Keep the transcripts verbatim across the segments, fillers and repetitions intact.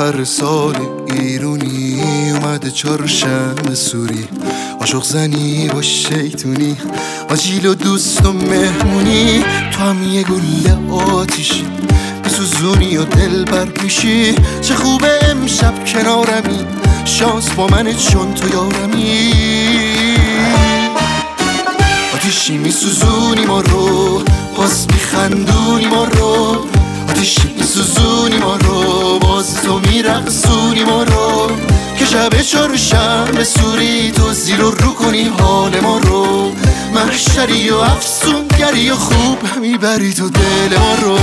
هر سال ایرونی اومده چهارشنبه سوری، عاشق زنی با شیطونی، آجیل و دوست و مهمونی. تو هم یه گله آتیشی میسوزونی و دل بر میشی. چه خوبه امشب کنارمی، شانس با منه چون تو یارمی. آتیشی میسوزونی ما رو، باز میخندونی ما رو. آتیشی میسوزونی ما رو، باز تو میرقصونی ما رو. که شب چهارشنبه سوری تو زیر و رو کنی حال ما رو. محشری و افسونگری و خوب میبری تو دل ما رو.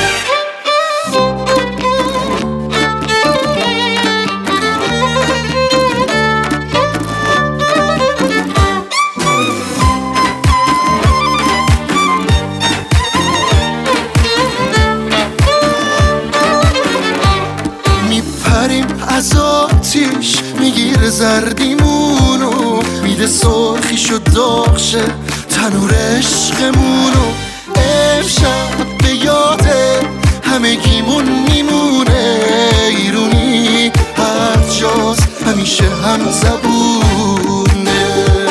میپریم از آتیش میگیره زردیمونو، میده سرخیش و داغشه تنور عشقمونو. امشب به یاده همگیمون میمونه، ایرونی هر جاست همیشه هم زبونه.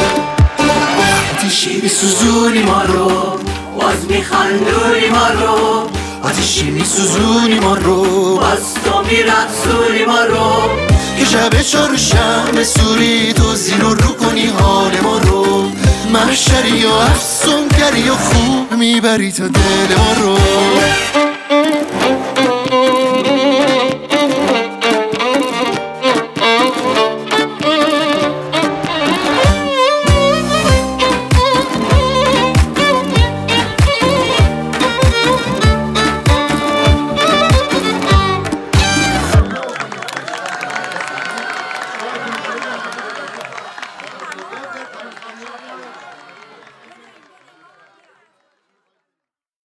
آتیشی میسوزونی ما رو، باز میخندونی ما رو. آتیشی میسوزونی ما رو، باز تو میرقصونی ما رو. که شب چهارشنبه سوری تو زیر و رو کنی حال ما رو. محشری و افسونگری و خوب میبری تا دل ما رو.